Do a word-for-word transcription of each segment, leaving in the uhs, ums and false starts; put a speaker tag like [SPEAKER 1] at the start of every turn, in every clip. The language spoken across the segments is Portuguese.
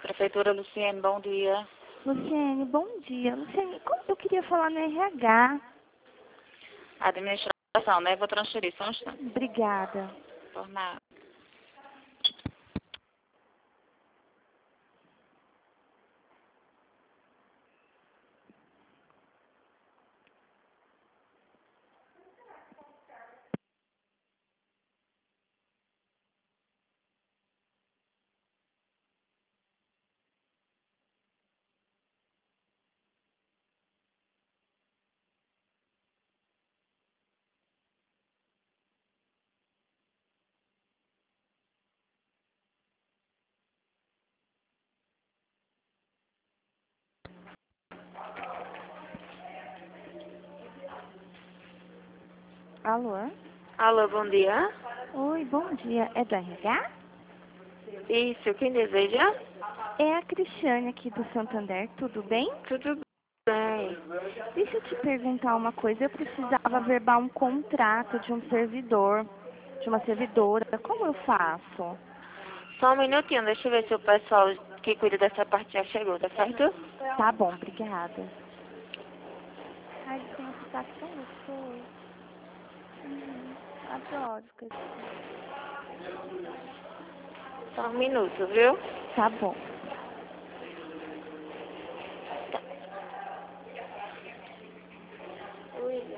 [SPEAKER 1] Prefeitura Luciene, bom dia.
[SPEAKER 2] Luciene, bom dia. Luciene, como eu queria falar no R H.
[SPEAKER 1] Administração, né? Vou transferir, só um instante.
[SPEAKER 2] Obrigada.
[SPEAKER 1] Por nada.
[SPEAKER 2] Alô?
[SPEAKER 1] Alô, bom dia.
[SPEAKER 2] Oi, bom dia. É do R H?
[SPEAKER 1] Isso, quem deseja?
[SPEAKER 2] É a Cristiane aqui do Santander, tudo bem?
[SPEAKER 1] Tudo bem.
[SPEAKER 2] Deixa eu te perguntar uma coisa. Eu precisava verbal um contrato de um servidor, de uma servidora. Como eu faço?
[SPEAKER 1] Só um minutinho, deixa eu ver se o pessoal que cuida dessa parte já chegou, tá certo?
[SPEAKER 2] Tá bom, obrigada. Ai, tem um sotaque tão gostoso. Uhum, adoro.
[SPEAKER 1] Só um minuto, viu?
[SPEAKER 2] Tá bom.
[SPEAKER 1] Oi.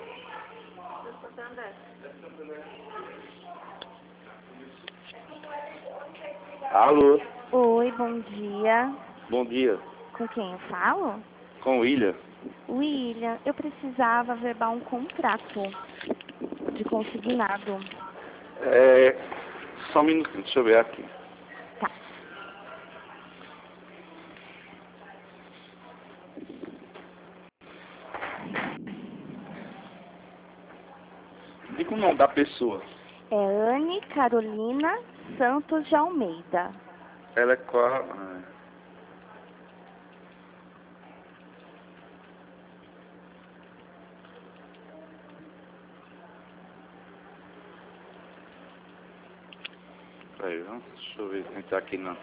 [SPEAKER 3] Alô,
[SPEAKER 2] Oi, bom dia.
[SPEAKER 3] bom dia.
[SPEAKER 2] Com quem eu falo?
[SPEAKER 3] Com o William.
[SPEAKER 2] William, eu precisava verbal um contrato de consignado.
[SPEAKER 3] É, só um minutinho, deixa eu ver aqui.
[SPEAKER 2] Tá.
[SPEAKER 3] Diga o nome da pessoa.
[SPEAKER 2] É Anne Carolina Santos de Almeida.
[SPEAKER 3] Ela é qual? Ah, peraí, viu? Deixa eu ver se tá aqui não.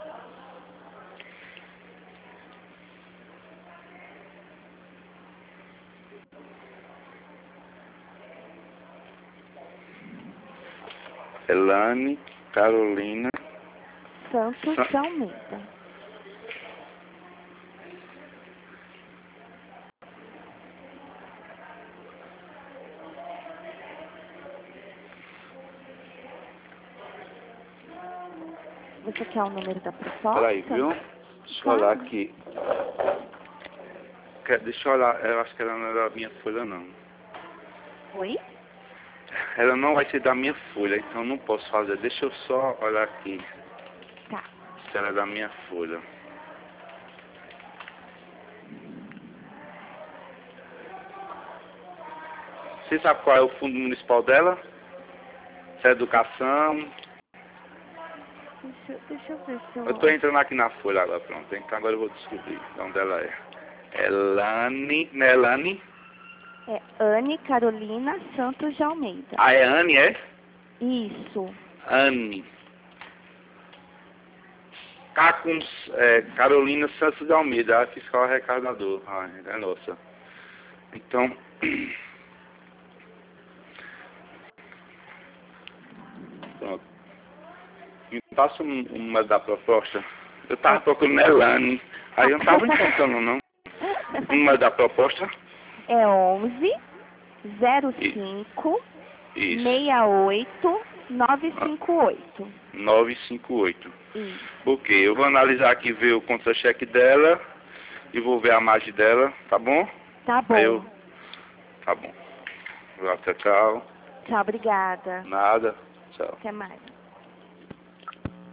[SPEAKER 3] Elane Carolina
[SPEAKER 2] Santos
[SPEAKER 3] Sa
[SPEAKER 2] de Almeida. Você quer o número da proposta?
[SPEAKER 3] Peraí, viu? Deixa eu
[SPEAKER 2] Claro.
[SPEAKER 3] olhar aqui. Quer- Deixa eu olhar, eu acho que ela não é da minha folha não.
[SPEAKER 2] Oi?
[SPEAKER 3] Ela não vai ser da minha folha, então não posso fazer. Deixa eu só olhar aqui
[SPEAKER 2] Tá.
[SPEAKER 3] se ela é da minha folha. Você sabe qual é o fundo municipal dela? Se é educação.
[SPEAKER 2] Deixa, deixa eu ver se eu...
[SPEAKER 3] Eu tô entrando aqui na folha agora, pronto. Então agora eu vou descobrir de onde ela é. Elane, não é Elane?
[SPEAKER 2] É Anne Carolina Santos de Almeida.
[SPEAKER 3] Ah, é Anne, é?
[SPEAKER 2] Isso.
[SPEAKER 3] Anne. Cá com é, Carolina Santos de Almeida, a fiscal arrecadador. Ah, é nossa. Então... Pronto. Me passa um, uma da proposta. Eu tava procurando Elane. Aí eu não tava encontrando, não. Uma da proposta?
[SPEAKER 2] É onze zero cinco
[SPEAKER 3] Isso.
[SPEAKER 2] seis oito nove cinco oito.
[SPEAKER 3] nove cinco oito.
[SPEAKER 2] Isso.
[SPEAKER 3] Ok, eu vou analisar aqui, ver o contra-cheque dela e vou ver a margem dela, tá bom?
[SPEAKER 2] Tá bom.
[SPEAKER 3] Aí eu... Tá bom. Tchau, tchau.
[SPEAKER 2] Tchau, obrigada.
[SPEAKER 3] Nada. Tchau.
[SPEAKER 2] Até mais.